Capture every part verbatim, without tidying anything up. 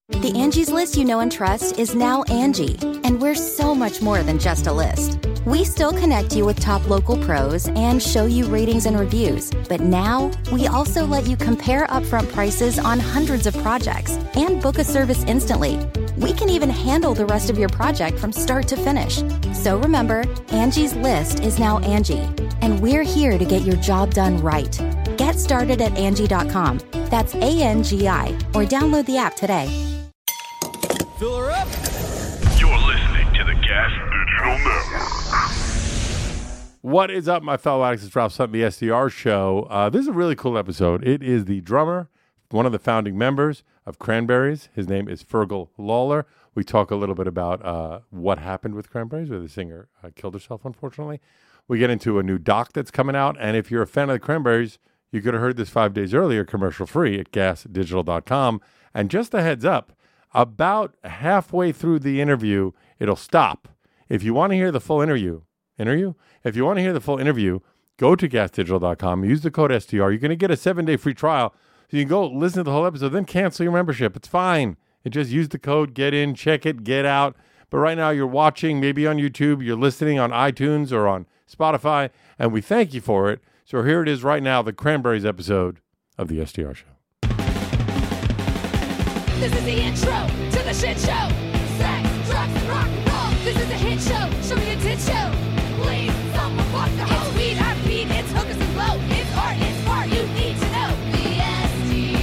The Angie's List you know and trust is now Angie, and we're so much more than just a list. We still connect you with top local pros and show you ratings and reviews, but now we also let you compare upfront prices on hundreds of projects and book a service instantly. We can even handle the rest of your project from start to finish. So remember, Angie's List is now Angie, and we're here to get your job done right. Get started at Angie dot com. That's A N G I, or download the app today. Fill her up. You're listening to the Gas Digital Network. What is up, my fellow addicts? It's Ralph Sutton, the S D R Show. Uh, this is a really cool episode. It is the drummer, one of the founding members of Cranberries. His name is Fergal Lawler. We talk a little bit about uh, what happened with Cranberries, where the singer uh, killed herself, unfortunately. We get into a new doc that's coming out, and if you're a fan of the Cranberries, you could have heard this five days earlier, commercial-free at gas digital dot com. And just a heads up, about halfway through the interview, it'll stop. If you want to hear the full interview, interview? If you want to hear the full interview, go to gas digital dot com, use the code S D R. You're going to get a seven-day free trial. So you can go listen to the whole episode, then cancel your membership. It's fine. You just use the code, get in, check it, get out. But right now you're watching, maybe on YouTube, you're listening on iTunes or on Spotify, and we thank you for it. So here it is right now, the Cranberries episode of the S D R Show. This is the intro to the shit show. Sex, drugs, and rock and roll. This is a hit show. Show me a tit show. Please, someone walk the hole. It's weed, I beat, it's hookers and blow. It's art, it's smart, you need to know. The S D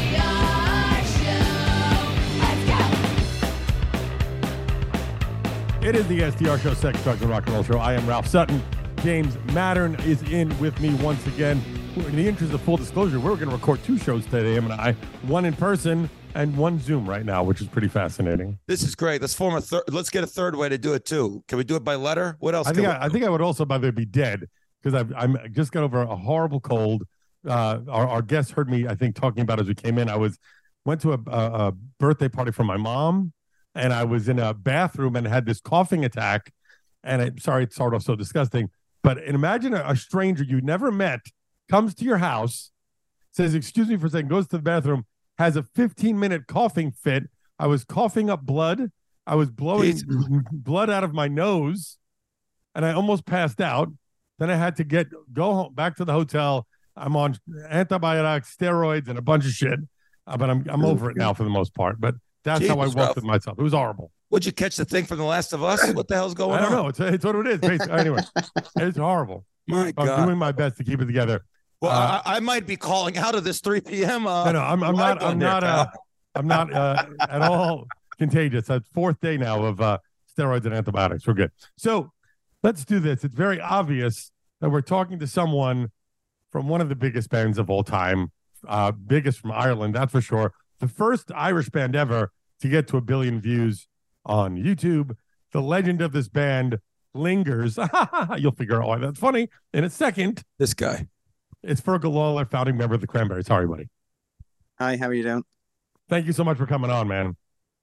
R Show. Let's go. It is the S D R Show, Sex, Drugs, and Rock and Roll Show. I am Ralph Sutton. James Mattern is in with me once again. In the interest of full disclosure, we're going to record two shows today, him and I. One in person and one Zoom right now, which is pretty fascinating. This is great. Let's form a third. Let's get a third way to do it too. Can we do it by letter? What else? I think we- I, I think I would also, by the way, be dead because I've I'm just got over a horrible cold. Uh, our our guest heard me, I think, talking about as we came in. I was went to a, a, a birthday party for my mom, and I was in a bathroom and had this coughing attack. And I'm sorry, it started off so disgusting. But imagine a, a stranger you never met comes to your house, says, "Excuse me for a second," goes to the bathroom, has a fifteen minute coughing fit. I was coughing up blood. I was blowing Jesus. blood out of my nose, and I almost passed out. Then I had to get go home back to the hotel. I'm on antibiotics, steroids, and a bunch of shit. Uh, but I'm I'm over it now for the most part. But that's Jesus, how I walked Ralph. with myself. It was horrible. Would you catch the thing from The Last of Us? What the hell's going I don't on? know. It's, it's what it is. Basically. Anyway, it's horrible. My I'm God. doing my best to keep it together. Well, Uh, I, I might be calling out of this three p.m. Uh, No, no, I'm, I'm live not. one I'm there, not. Uh, pal. I'm not uh, at all contagious. That's fourth day now of uh, steroids and antibiotics. We're good. So let's do this. It's very obvious that we're talking to someone from one of the biggest bands of all time, uh, biggest from Ireland, that's for sure. The first Irish band ever to get to a billion views on YouTube. The legend of this band lingers. You'll figure out why that's funny in a second. This guy. It's Fergal Lawler, founding member of the Cranberries. Sorry, buddy. Hi, how are you doing? Thank you so much for coming on, man.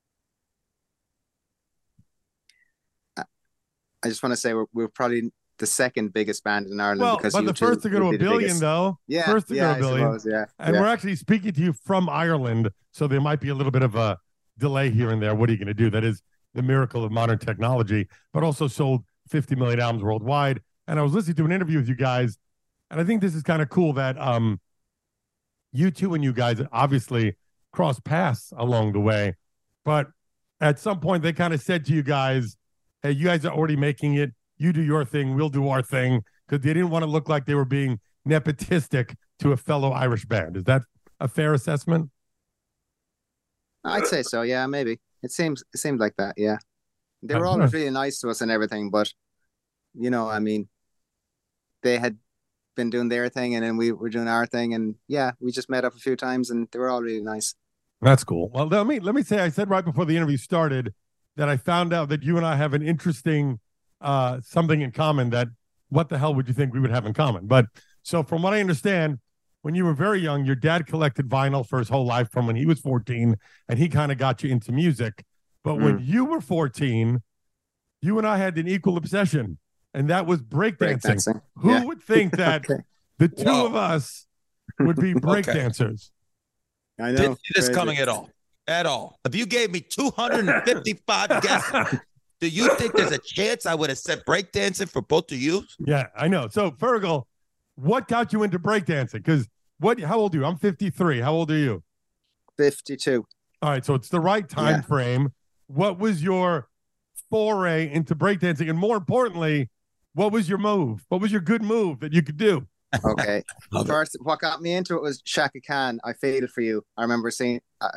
I just want to say we're, we're probably the second biggest band in Ireland. Well, because but you the two first to go to would a be the billion, biggest. though. Yeah, First to yeah, go to a billion. I suppose, yeah, And yeah. we're actually speaking to you from Ireland, so there might be a little bit of a delay here and there. What are you going to do? That is the miracle of modern technology, but also sold fifty million albums worldwide. And I was listening to an interview with you guys, and I think this is kind of cool that um, you two and you guys obviously crossed paths along the way. But at some point, they kind of said to you guys, hey, you guys are already making it. You do your thing. We'll do our thing. Because they didn't want to look like they were being nepotistic to a fellow Irish band. Is that a fair assessment? I'd say so. Yeah, maybe. It seems it seemed like that. Yeah, they were Uh, always really nice to us and everything, but you know, I mean, they had been doing their thing, and then we were doing our thing, and yeah, we just met up a few times, and they were all really nice. That's cool. Well, let me let me say, I said right before the interview started that I found out that you and I have an interesting uh, something in common. That what the hell would you think we would have in common? But so from what I understand, when you were very young, your dad collected vinyl for his whole life from when he was fourteen, and he kind of got you into music. But when you were fourteen, you and I had an equal obsession, and that was breakdancing. Breakdancing. Who Yeah. would think that Okay. the two Whoa. of us would be breakdancers? I know. Didn't see this Crazy. coming at all. at all. If you gave me two hundred fifty-five guesses, do you think there's a chance I would have said breakdancing for both of you? Yeah, I know. So, Fergal, what got you into breakdancing? Because what? How old are you? I'm fifty-three. How old are you? fifty-two. All right, so it's the right time Yeah. frame. What was your foray into breakdancing? And more importantly, what was your move? What was your good move that you could do? Okay. Love it. First, what got me into it was Shaka Khan. I Faded for You. I remember seeing, uh,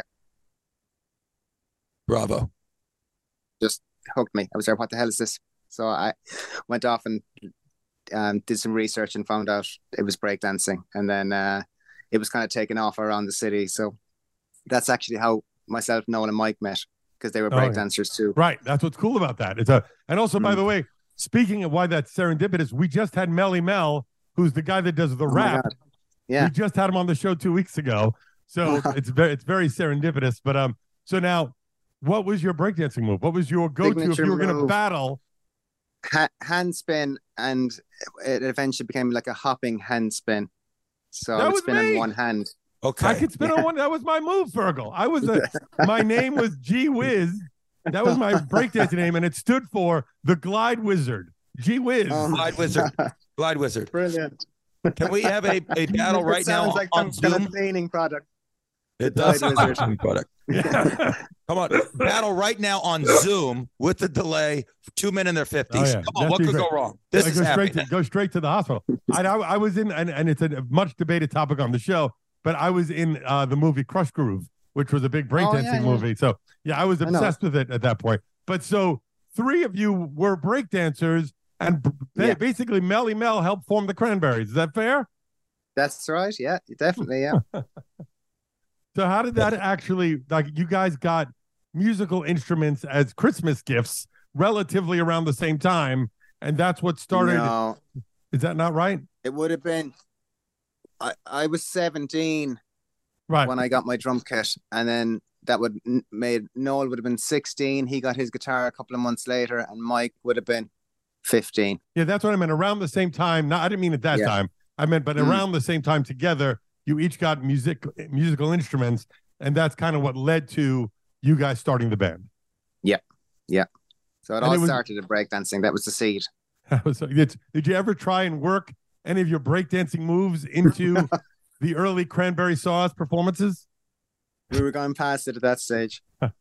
Bravo. just hooked me. I was there, what the hell is this? So I went off and um, did some research and found out it was breakdancing. And then uh, it was kind of taken off around the city. So that's actually how myself, Noel, and Mike met, because they were Oh, yeah. breakdancers too. Right, that's what's cool about that. It's a, and also, by Mm. the way, speaking of why that's serendipitous, we just had Melly Mel, who's the guy that does the Oh my rap. God. Yeah. We just had him on the show two weeks ago, so it's very it's very serendipitous. But um, so now, what was your breakdancing move? What was your go-to if Signature you were going to move. battle? Ha- hand spin, and it eventually became like a hopping hand spin. So That I would was spin me. on one hand. Okay. I could spin on one. That was my move, Virgil. I was a. My name was G Wiz. That was my breakdancing name, and it stood for the Glide Wizard. G Wiz. Oh my Glide Wizard. Glide Wizard. Brilliant. Can we have a, a battle It right now sounds like on some kind Zoom? of cleaning product. It does Glide sound like a Wizard. cleaning product. Yeah. Come on. Battle right now on Zoom with the delay. Two men in their fifties. Oh, yeah. Come on. That'd What be could great. go wrong? This I is go straight happening. to go straight to the hospital. I, I, I was in, and, and it's a much debated topic on the show. But I was in uh, the movie Crush Groove, which was a big breakdancing Oh, yeah, yeah. movie. So yeah, I was I know. obsessed with it at that point. But so three of you were breakdancers, and b- ba- Yeah. basically Melly Mel helped form the Cranberries. Is that fair? That's right. Yeah, definitely. Yeah. So how did that actually, like, you guys got musical instruments as Christmas gifts relatively around the same time, and that's what started. No, Is that not right? it would have been. I I was seventeen Right. when I got my drum kit, and then that would n- made Noel would have been sixteen. He got his guitar a couple of months later, and Mike would have been fifteen. Yeah, that's what I meant. Around the same time. Not, I didn't mean at that Yeah. time. I meant, but Mm. around the same time together, you each got music, musical instruments, and that's kind of what led to you guys starting the band. So it And all it was- started at breakdancing. That was the seed. So it's- did you ever try and work any of your breakdancing moves into the early Cranberry Sauce performances? We were going past it at that stage.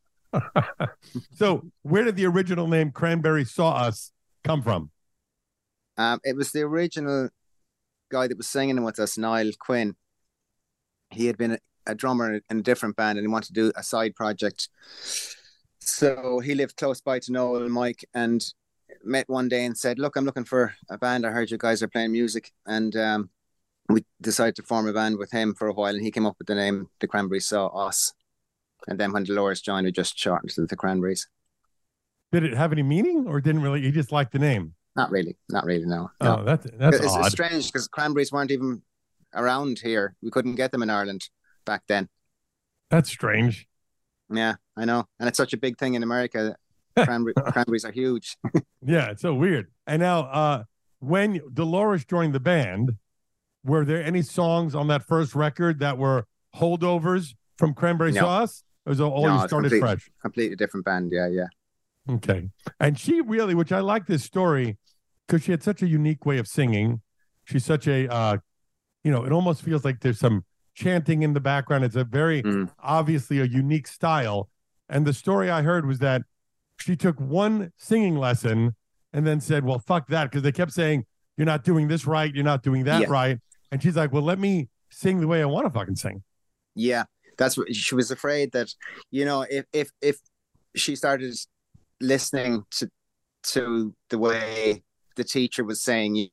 So where did the original name Cranberry Sauce come from? Um, it was the original guy that was singing with us, Niall Quinn. He had been a, a drummer in a different band, and he wanted to do a side project. So he lived close by to Noel and Mike, and met one day and said, "Look, I'm looking for a band. I heard you guys are playing music," and um, we decided to form a band with him for a while. And he came up with the name The Cranberries Saw Us. And then when Dolores joined, we just shortened to The Cranberries. Did it have any meaning, or didn't really? You just liked the name? Not really, not really. No, no. Oh, that's that's it's, odd. it's strange because cranberries weren't even around here. We couldn't get them in Ireland back then. That's strange. Yeah, I know. And it's such a big thing in America. Cranberry, cranberries are huge. Yeah, it's so weird. And now, uh, when Dolores joined the band, were there any songs on that first record that were holdovers from Cranberry No. Sauce? Or was it all No, you it's started complete- fresh? Completely different band. Yeah, yeah. Okay. And she really, which I like this story because she had such a unique way of singing. She's such a, uh, you know, it almost feels like there's some chanting in the background. It's a very Mm. obviously a unique style. And the story I heard was that she took one singing lesson and then said, well, fuck that. Because they kept saying, you're not doing this right. You're not doing that Yeah. right. And she's like, well, let me sing the way I want to fucking sing. Yeah, that's what she was afraid that, you know, if if if she started listening to to the way the teacher was saying,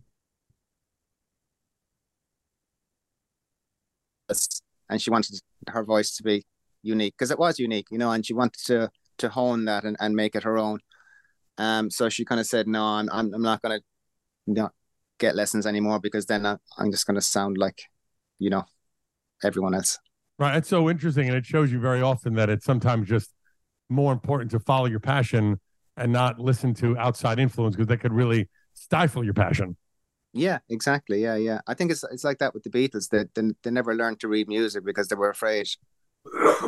and she wanted her voice to be unique because it was unique, you know, and she wanted to to hone that and, and make it her own. Um, so she kind of said, no, I'm I'm, I'm not gonna not get lessons anymore because then I, I'm just gonna sound like, you know, everyone else. Right. It's so interesting. And it shows you very often that it's sometimes just more important to follow your passion and not listen to outside influence because that could really stifle your passion. Yeah, exactly. Yeah, yeah. I think it's it's like that with the Beatles. That they, they, they never learned to read music because they were afraid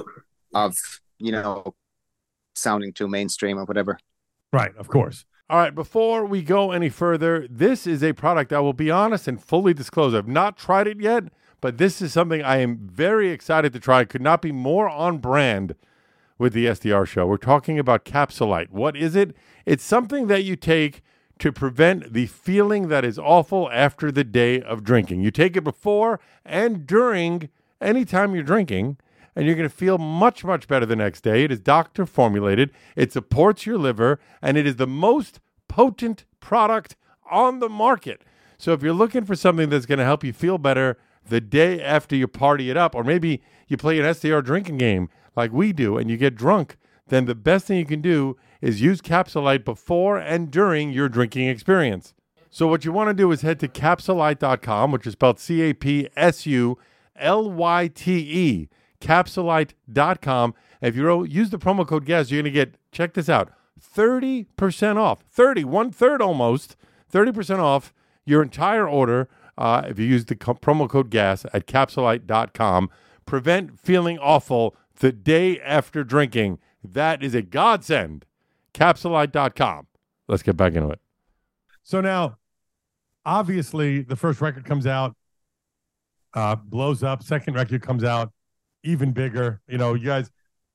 of, you know, sounding too mainstream or whatever. Right, of course. All right, before we go any further, this is a product I will be honest and fully disclose. I've not tried it yet, but this is something I am very excited to try. Could not be more on brand with the S D R show. We're talking about Capsulite. What is it? It's something that you take to prevent the feeling that is awful after the day of drinking. You take it before and during any time you're drinking, and you're going to feel much, much better the next day. It is doctor formulated. It supports your liver, and it is the most potent product on the market. So if you're looking for something that's going to help you feel better the day after you party it up, or maybe you play an S D R drinking game like we do and you get drunk, then the best thing you can do is use Capsulite before and during your drinking experience. So what you want to do is head to capsulite dot com, which is spelled C A P S U L Y T E, capsulite dot com. If you use the promo code GAS, you're going to get, check this out, thirty percent off. thirty, one third almost, thirty percent off your entire order uh, if you use the co- promo code GAS at capsulite dot com. Prevent feeling awful the day after drinking. That is a godsend. capsulite dot com. Let's get back into it. So now, obviously, the first record comes out, uh, blows up. Second record comes out, even bigger. You know, you guys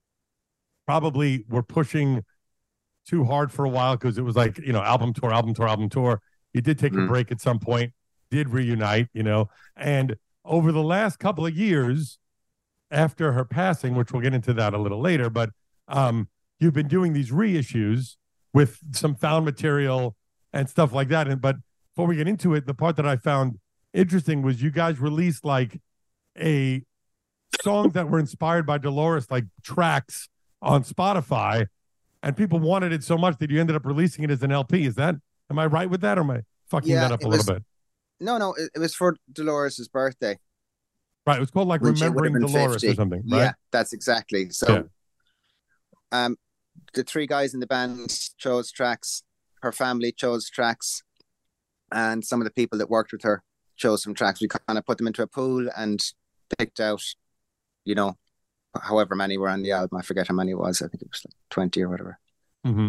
probably were pushing too hard for a while because it was like, you know, album tour, album tour, album tour. You did take mm. a break at some point, did reunite, you know, and over the last couple of years after her passing, which we'll get into that a little later, but um, you've been doing these reissues with some found material and stuff like that. And but before we get into it, the part that I found interesting was you guys released like a songs that were inspired by Dolores, like tracks on Spotify, and people wanted it so much that you ended up releasing it as an L P. Is that, am I right with that, or am I fucking yeah, that up a was, little bit? No, no, it, it was for Dolores' birthday. Right, it was called like Remembering Dolores fifty or something, right? Yeah, that's exactly. So yeah. um, the three guys in the band chose tracks, her family chose tracks, and some of the people that worked with her chose some tracks. We kind of put them into a pool and picked out, you know, however many were on the album. I forget how many it was. I think it was like twenty or whatever. Mm-hmm.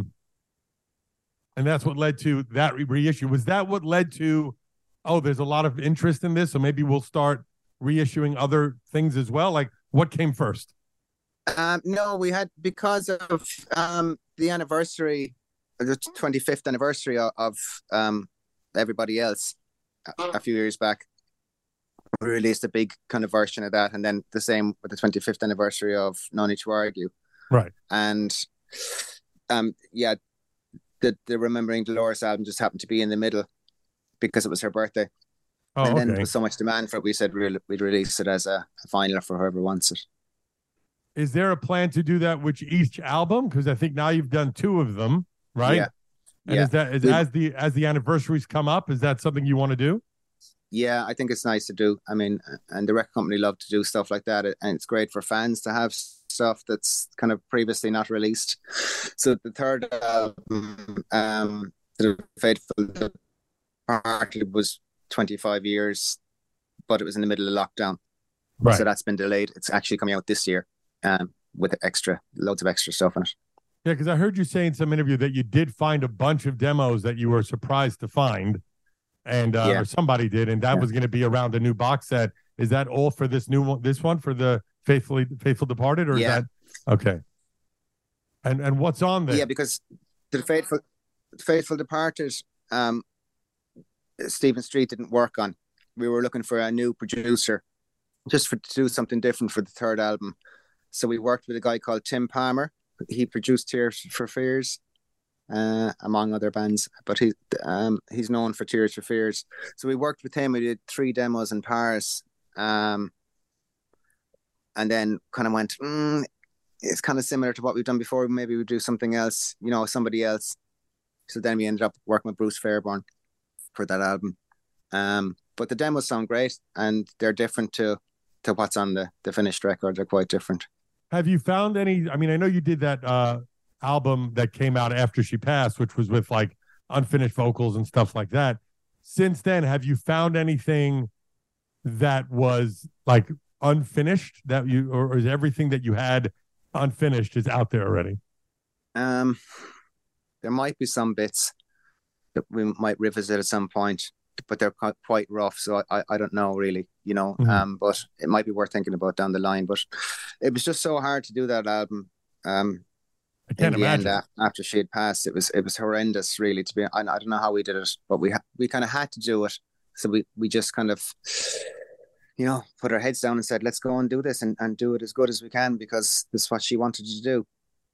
And that's what led to that re- reissue. Was that what led to, oh, there's a lot of interest in this, so maybe we'll start reissuing other things as well? Like, what came first? Um, no, we had, because of um, the anniversary, the twenty-fifth anniversary of, of um, Everybody Else a, a few years back, we released a big kind of version of that, and then the same with the twenty-fifth anniversary of No Need to Argue. Right. And um, yeah, the, the Remembering Dolores album just happened to be in the middle because it was her birthday. Oh, and then okay. There was so much demand for it, we said we'd, we'd release it as a, a vinyl for whoever wants it. Is there a plan to do that with each album? Because I think now you've done two of them, right? Yeah. And yeah. is that is, as the as the anniversaries come up, is that something you want to do? Yeah, I think it's nice to do. I mean, and the record company love to do stuff like that, and it's great for fans to have stuff that's kind of previously not released. So the third album, um, The Faithful Departed, was twenty-five years, but it was in the middle of lockdown, right? So that's been delayed. It's actually coming out this year, um, with extra, loads of extra stuff in it. Yeah, because I heard you say in some interview that you did find a bunch of demos that you were surprised to find, and uh, yeah. or somebody did, and that yeah. was going to be around a new box set. Is that all for this new one? This one for the faithfully faithful departed, or yeah. is that okay? And and what's on there? Yeah, because the faithful faithful departed, um, Stephen Street didn't work on. We were looking for a new producer, just for to do something different for the third album. So we worked with a guy called Tim Palmer. He produced Tears for Fears, uh, among other bands, but he um he's known for Tears for Fears. So we worked with him. We did three demos in Paris, um, and then kind of went, mm, it's kind of similar to what we've done before. Maybe we do something else, you know, somebody else. So then we ended up working with Bruce Fairbairn for that album. Um, but the demos sound great, and they're different to to what's on the the finished record. They're quite different. Have you found any, I mean, I know you did that uh, album that came out after she passed, which was with like unfinished vocals and stuff like that. Since then, have you found anything that was like unfinished that you, or, or is everything that you had unfinished is out there already? Um, there might be some bits that we might revisit at some point, but they're qui- quite rough. So I, I don't know really, you know. Mhm. Um, but it might be worth thinking about down the line. But it was just so hard to do that album. Um, I can't in the imagine. end, a- after she had passed, it was it was horrendous, really. To be, I, I don't know how we did it, but we ha- we kind of had to do it. So we we just kind of, you know, put our heads down and said, let's go and do this and, and do it as good as we can because this is what she wanted to do.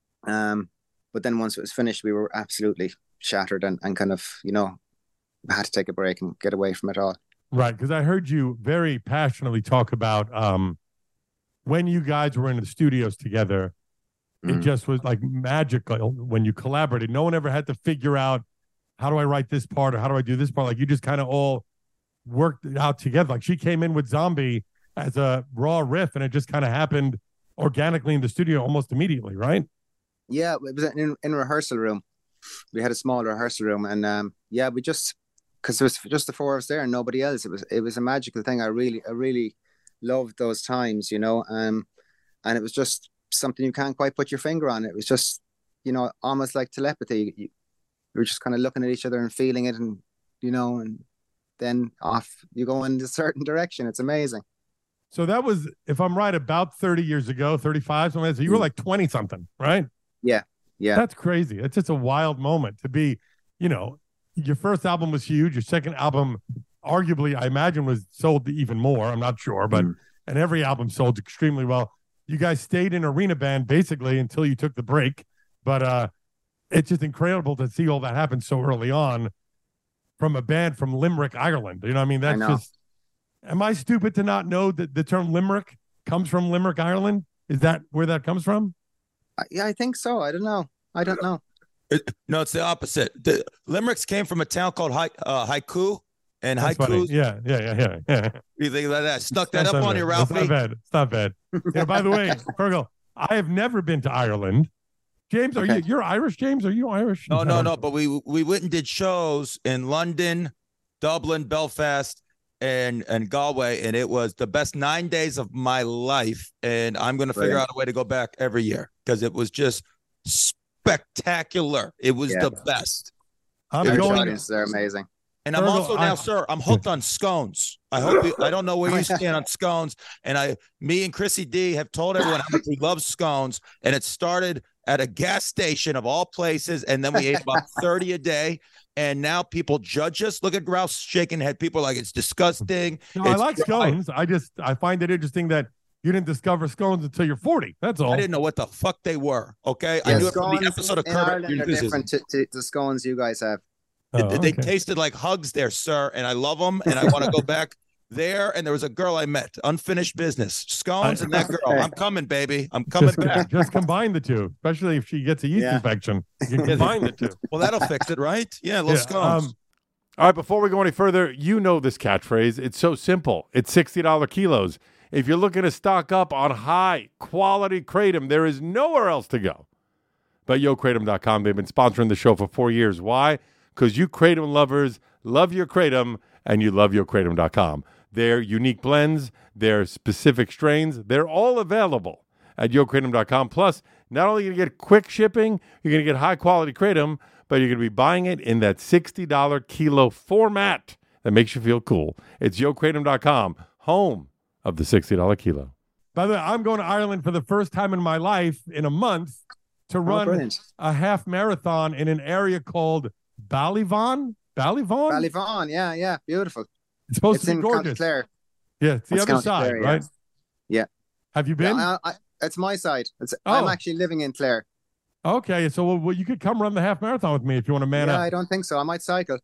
Um, but then once it was finished, we were absolutely shattered and, and kind of, you know, had to take a break and get away from it all. Right, because I heard you very passionately talk about um, when you guys were in the studios together, it Mm. just was like magical when you collaborated. No one ever had to figure out, how do I write this part or how do I do this part? Like you just kind of all worked it out together. Like she came in with Zombie as a raw riff and it just kind of happened organically in the studio almost immediately, right? Yeah, it was in in rehearsal room. We had a small rehearsal room, and um, yeah, we just because it was just the four of us there and nobody else. It was it was a magical thing. I really I really loved those times, you know. Um, and it was just something you can't quite put your finger on. It was just, you know, almost like telepathy. You, you were just kind of looking at each other and feeling it, and you know, and then off you go in a certain direction. It's amazing. So that was, if I'm right, about thirty years ago, thirty-five, something like that. So you were like twenty something, right? Yeah, yeah. That's crazy. It's just a wild moment to be, you know, your first album was huge. Your second album, arguably, I imagine, was sold even more. I'm not sure, but Mm. and every album sold extremely well. You guys stayed in arena band basically until you took the break, but uh, it's just incredible to see all that happen so early on from a band from Limerick, Ireland. You know what I mean? That's know. just, am I stupid to not know that the term Limerick comes from Limerick, Ireland? Is that where that comes from? I- Yeah, I think so. I don't know. I don't know. It- no, it's the opposite. The Limericks came from a town called Hai- uh, Haiku, and That's funny. Haiku. Yeah, yeah, yeah, yeah. yeah. You think like that? Stuck that That's up not on bad. you, That's Ralphie. not bad. It's not bad. Yeah, by the way, Fergal, I have never been to Ireland. James, are Okay. you you're Irish, James? Are you Irish? No, no, no. But we we went and did shows in London, Dublin, Belfast, and and Galway, and it was the best nine days of my life. And I'm going to figure Brilliant. out a way to go back every year because it was just spectacular. It was Yeah. the best. I'm Irish going. audiences are amazing. And I'm Fergal, also now, I- sir, I'm hooked on scones. I hope you, I don't know where you stand on scones. And I, me and Chrissy D have told everyone how much we love scones. And it started at a gas station of all places. And then we ate about thirty a day. And now people judge us. Look at Ralph shaking head. People are like, it's disgusting. No, I It's like dry. scones. I just I find it interesting that you didn't discover scones until you're forty. That's all. I didn't know what the fuck they were. Okay. I Yeah, knew it from the scones episode of in Curb Your Ireland are Enthusiasm. different to, to the scones you guys have. Oh, They- They okay. tasted like hugs there, sir, and I love them, and I want to go back there. And there was a girl I met, unfinished business, scones, and that girl. I'm coming, baby. I'm coming just, back. just combine the two, especially if she gets a yeast Yeah. infection. You can combine the two. Well, that'll fix it, right? Yeah, little Yeah, scones. um, all right, before we go any further, you know this catchphrase. It's so simple. It's sixty dollars kilos. If you're looking to stock up on high quality Kratom, there is nowhere else to go but yo kratom dot com. They've been sponsoring the show for four years. Why? Because you Kratom lovers love your Kratom and you love yo kratom dot com. Their unique blends, their specific strains, they're all available at yo kratom dot com. Plus, not only are you going to get quick shipping, you're going to get high quality Kratom, but you're going to be buying it in that sixty dollars kilo format that makes you feel cool. It's yo kratom dot com, home of the sixty dollars kilo. By the way, I'm going to Ireland for the first time in my life in a month to run brilliant. a half marathon in an area called Ballyvaughan. Ballyvaughan? Ballyvaughan, yeah, yeah, beautiful. It's supposed It's to be in County gorgeous. Clare. Yeah, it's the It's other County side, Clare, yeah. right? Yeah. Have you been? Yeah, I, I, it's my side. It's, Oh. I'm actually living in Clare. Okay, so well, well, you could come run the half marathon with me if you want to man yeah, up. I don't think so. I might cycle.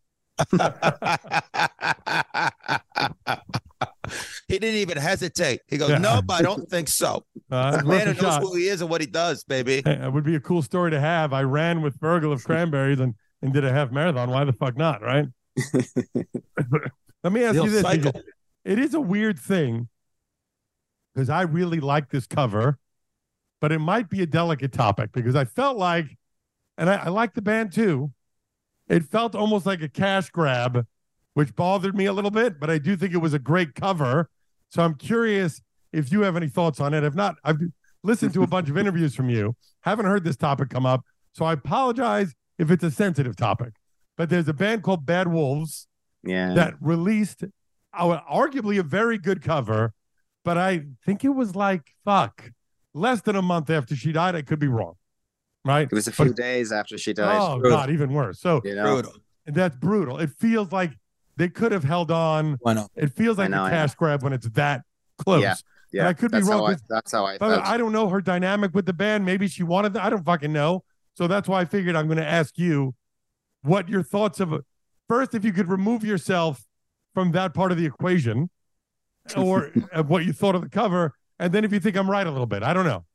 He didn't even hesitate. He goes, Yeah. nope, I don't think so. Uh, it's worth Man a who knows shot. who he is and what he does, baby. Hey, it would be a cool story to have. I ran with Fergal of Cranberries and, and did a half marathon. Why the fuck not, right? Let me ask He'll you this. cycle. because It is a weird thing because I really like this cover, but it might be a delicate topic because I felt like, and I, I like the band too, it felt almost like a cash grab, which bothered me a little bit, but I do think it was a great cover. So I'm curious if you have any thoughts on it. If not, I've, listened to a bunch of interviews from you. Haven't heard this topic come up, so I apologize if it's a sensitive topic. But there's a band called Bad Wolves Yeah. that released uh, arguably a very good cover, but I think it was like, fuck, less than a month after she died. I could be wrong, right? It was a few But- days after she died. Oh, God, even worse. So You know? Brutal. that's brutal. It feels like they could have held on. Why not? It feels like I know, a I cash grab when it's that close. Yeah. Yeah. I could be that's wrong How I, with- that's how I But felt. I don't know her dynamic with the band. Maybe she wanted that. I don't fucking know. So that's why I figured I'm going to ask you what your thoughts of first, if you could remove yourself from that part of the equation, or what you thought of the cover, and then if you think I'm right a little bit. I don't know.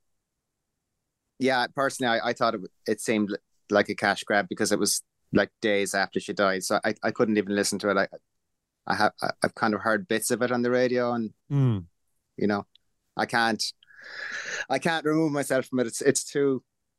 Yeah, personally, I, I thought it, it seemed li- like a cash grab because it was like days after she died. So I, I couldn't even listen to it. I I have I- I've kind of heard bits of it on the radio, and Mm. you know, I can't I can't remove myself from it. It's it's too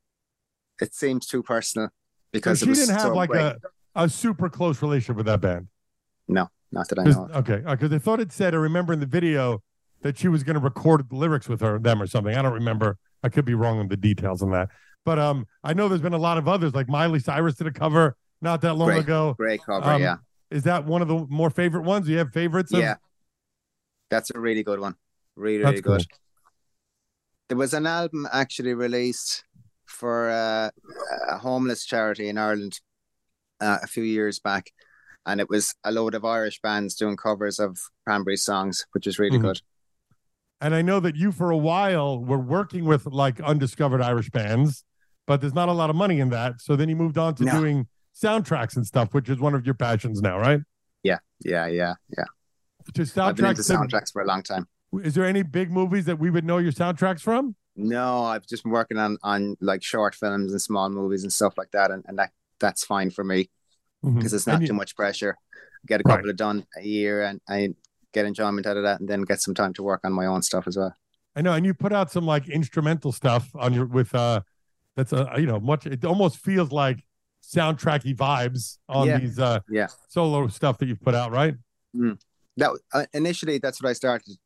it seems too personal So because she it was didn't have so like great. a, a super close relationship with that band. No, not that I 'Cause- know. of. Okay, because I thought it said, I remember in the video that she was going to record the lyrics with her, them or something. I don't remember. I could be wrong on the details on that. But um, I know there's been a lot of others, like Miley Cyrus did a cover not that long Great. ago. Great cover, Um, yeah, Is that one of the more favorite ones? Do you have favorites? Of- yeah. That's a really good one. Really, That's really cool. good. There was an album actually released for uh, a homeless charity in Ireland uh, a few years back, and it was a load of Irish bands doing covers of Cranberry songs, which is really Mhm. good. And I know that you, for a while, were working with like undiscovered Irish bands, but there's not a lot of money in that. So then you moved on to No. doing soundtracks and stuff, which is one of your passions now, right? Yeah, yeah, yeah, yeah. To I've been into soundtracks. to- soundtracks for a long time. Is there any big movies that we would know your soundtracks from? No, I've just been working on on like short films and small movies and stuff like that, and, and that that's fine for me Mhm. because it's not And you- too much pressure. Get a Right. couple of done a year, and I get enjoyment out of that, and then get some time to work on my own stuff as well. I know, and you put out some like instrumental stuff on your with uh that's uh you know much it almost feels like soundtracky vibes on Yeah. these uh Yeah. solo stuff that you've put out, right? That uh, initially that's what I started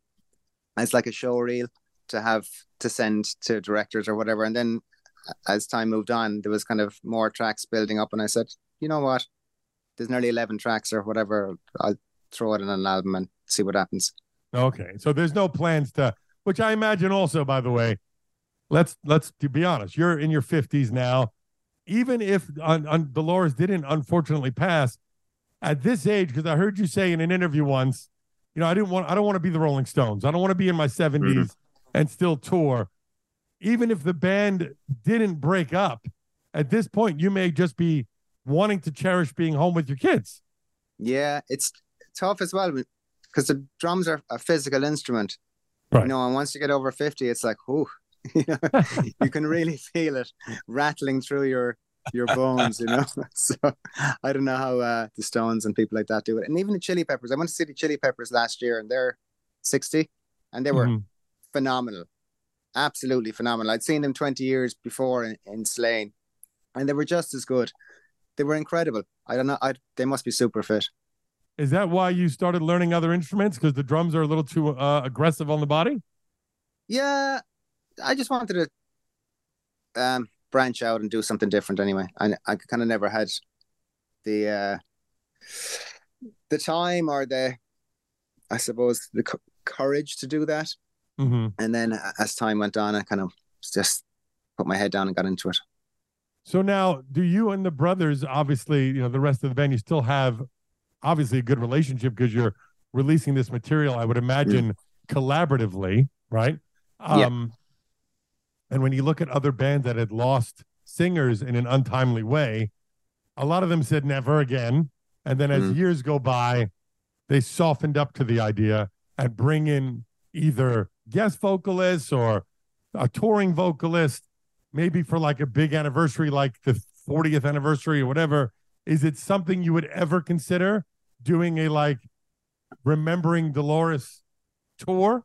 as like a show reel to have to send to directors or whatever, and then as time moved on, there was kind of more tracks building up, and I said, you know what, there's nearly eleven tracks or whatever. I'll throw it in an album and see what happens. Okay. So there's no plans to which I imagine also, by the way, let's let's to be honest, you're in your fifties now. Even if on, on Dolores didn't unfortunately pass at this age, because I heard you say in an interview once, you know, I didn't want I don't want to be the Rolling Stones. I don't want to be in my seventies and still tour. Even if the band didn't break up, at this point, you may just be wanting to cherish being home with your kids. Yeah, it's tough as well because the drums are a physical instrument. Right. You know, and once you get over fifty, it's like, whoo, you know, you can really feel it rattling through your your bones, you know. So I don't know how uh, the Stones and people like that do it. And even the Chili Peppers. I went to see the Chili Peppers last year, and they're sixty, and they were Mhm. phenomenal, absolutely phenomenal. I'd seen them twenty years before in, in Slane, and they were just as good. They were incredible. I don't know. I they must be super fit. Is that why you started learning other instruments? Because the drums are a little too uh, aggressive on the body? Yeah, I just wanted to um, branch out and do something different anyway. And I kind of never had the uh, the time or the, I suppose, the co- courage to do that. Mm-hmm. And then uh, as time went on, I kind of just put my head down and got into it. So now, do you and the brothers, obviously, you know, the rest of the band, you still have obviously a good relationship because you're releasing this material, I would imagine, collaboratively, right? Yeah. Um, and when you look at other bands that had lost singers in an untimely way, a lot of them said never again. And then as Mm. years go by, they softened up to the idea and bring in either guest vocalists or a touring vocalist, maybe for like a big anniversary, like the fortieth anniversary or whatever. Is it something you would ever consider doing a like remembering Dolores tour?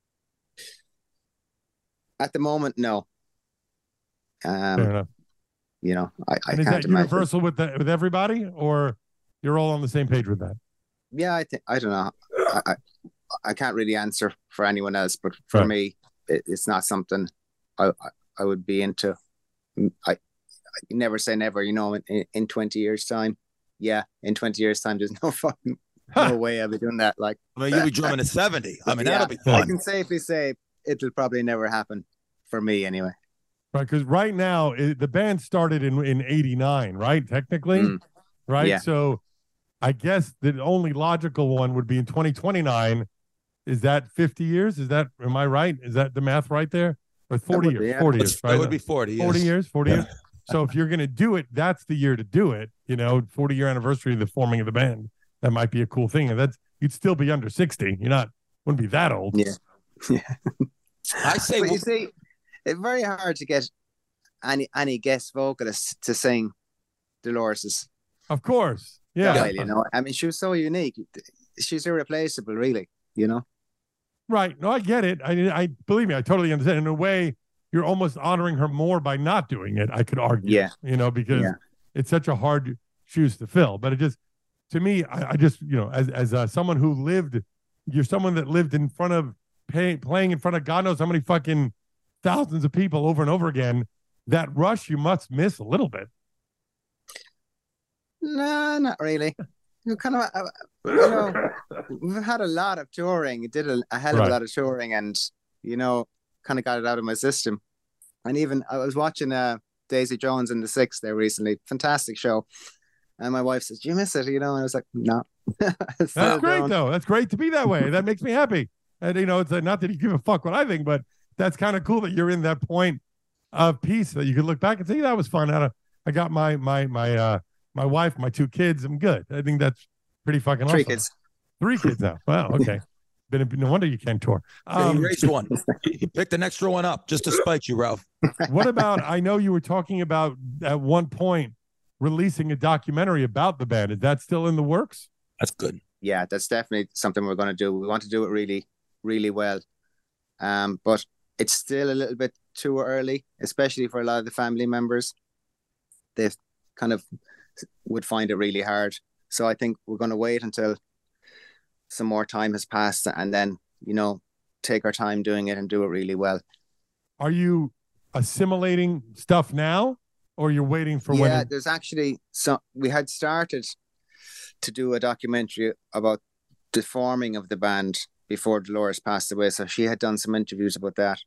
At the moment, no. Fair Um, enough. you know, I, I And is can't that imagine. universal with the, with everybody, or you're all on the same page with that? Yeah, I think I don't know. I, I I can't really answer for anyone else, but for Right. me, it, it's not something I I, I would be into. I, I never say never. You know, in, in twenty years' time, yeah, in twenty years' time, there's no fucking no way I'll be doing that. Like, I mean, you'll be drumming at seventy. I mean, yeah, that'll be I fun. can safely say it'll probably never happen for me anyway. Right, because right now it, the band started in in eighty-nine, right? Technically, Mm. right? Yeah. So I guess the only logical one would be in twenty twenty-nine. Is that fifty years? Is that, am I right? Is that the math right there? Or forty would years? be, yeah. forty It's- years, right? It would be forty. forty yes. years, forty Yeah. years. So if you're going to do it, that's the year to do it. You know, forty year anniversary of the forming of the band. That might be a cool thing. And that's, you'd still be under sixty. You're not, wouldn't be that old. Yeah, yeah. I say, But you see, it's very hard to get any any guest vocalists to sing Dolores's Of course. Yeah. style. You know, I mean, she was so unique. She's irreplaceable, really. You know. Right. No, I get it. I, I believe me, I totally understand. In a way, you're almost honoring her more by not doing it, I could argue. Yeah. You know, because Yeah. it's such a hard shoes to fill. But it just, to me, I, I just, you know, as as uh, someone who lived, you're someone that lived in front of, pay, playing in front of God knows how many fucking thousands of people over and over again. That rush you must miss a little bit. No, not really. You kind of, uh, you know, we've had a lot of touring. Did a, a hell of Right. a lot of touring, and you know, kind of got it out of my system. And even I was watching uh, Daisy Jones and the Six there recently. Fantastic show. And my wife says, "Do you miss it?" You know, and I was like, "No." That's Still great, don't. though. That's great to be that way. That makes me happy. And, you know, it's uh, not that you give a fuck what I think, but that's kind of cool that you're in that point of peace that you could look back and say, that was fun. I, had a, I got my, my, my, uh, my wife, my two kids. I'm good. I think that's pretty fucking Three awesome. kids. Three kids now. Wow. Okay. Been, no wonder you can't tour. Yeah, Um, he raised one. He he picked an extra one up just to spite you, Ralph. what about, I know you were talking about at one point releasing a documentary about the band. Is that still in the works? That's good. Yeah, that's definitely something we're going to do. We want to do it really, really well. Um, but it's still a little bit too early, especially for a lot of the family members. They kind of would find it really hard. So I think we're going to wait until some more time has passed and then, you know, take our time doing it and do it really well. Are you assimilating stuff now or you're waiting for yeah, when it- there's actually some, we had started to do a documentary about the forming of the band before Dolores passed away. So she had done some interviews about that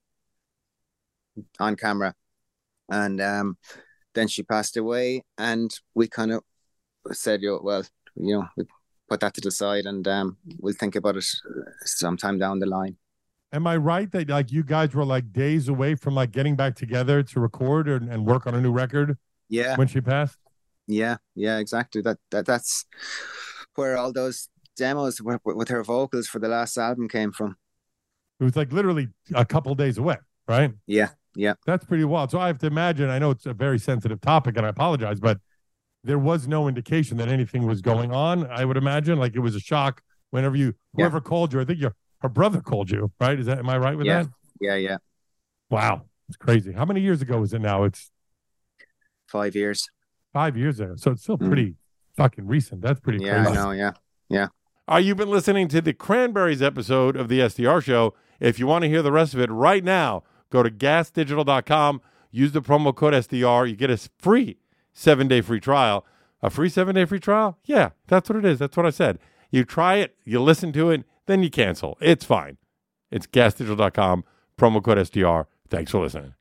on camera. And um, then she passed away and we kind of said, Yo, well, you know, we put that to the side and um, we'll think about it sometime down the line. Am I right that like you guys were like days away from like getting back together to record and, and work on a new record Yeah, when she passed? yeah, yeah, exactly. That that that's where all those demos with, with her vocals for the last album came from. It was like literally a couple days away, right? Yeah, yeah. That's pretty wild. So I have to imagine, I know it's a very sensitive topic and I apologize, but there was no indication that anything was going on. I would imagine like it was a shock whenever you, Yeah. whoever called you, I think your, her brother called you, right? Is that, am I right with Yeah. that? Yeah, yeah. Wow. It's crazy. How many years ago is it now? It's Five years. five years ago. So it's still Mm. pretty fucking recent. That's pretty Yeah, crazy. I know. Yeah, yeah. Uh, you've been listening to the Cranberries episode of the S D R Show. If you want to hear the rest of it right now, go to gas digital dot com, use the promo code S D R. You get a free seven-day free trial. A free seven-day free trial? Yeah, that's what it is. That's what I said. You try it, you listen to it, then you cancel. It's fine. It's gas digital dot com, promo code S D R. Thanks for listening.